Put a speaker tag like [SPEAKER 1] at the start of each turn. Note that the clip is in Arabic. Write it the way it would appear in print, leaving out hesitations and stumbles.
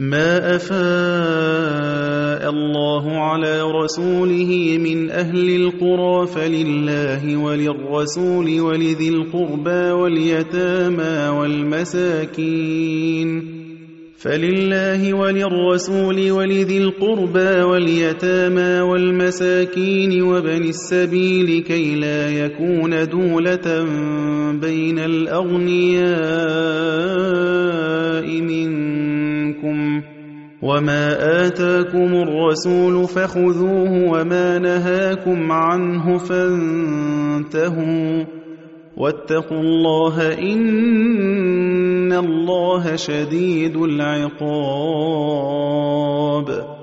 [SPEAKER 1] مَا أَفَاءَ اللَّهُ عَلَىٰ رَسُولِهِ مِنْ أَهْلِ الْقُرَىٰ فَلِلَّهِ وَلِلرَّسُولِ وَلِذِي الْقُرْبَىٰ وَالْيَتَامَىٰ وَالْمَسَاكِينِ وَابْنِ السَّبِيلِ كَيْ لَا يَكُونَ دُولَةً بَيْنَ الْأَغْنِيَاءِ مِنكُمْ ۚ وَمَا آتَاكُمُ الرَّسُولُ فَخُذُوهُ وَمَا نَهَاكُمْ عَنْهُ فَانتَهُوا ۚ وَاتَّقُوا اللَّهَ ۖ إِنَّ اللَّهَ شَدِيدُ الْعِقَابِ.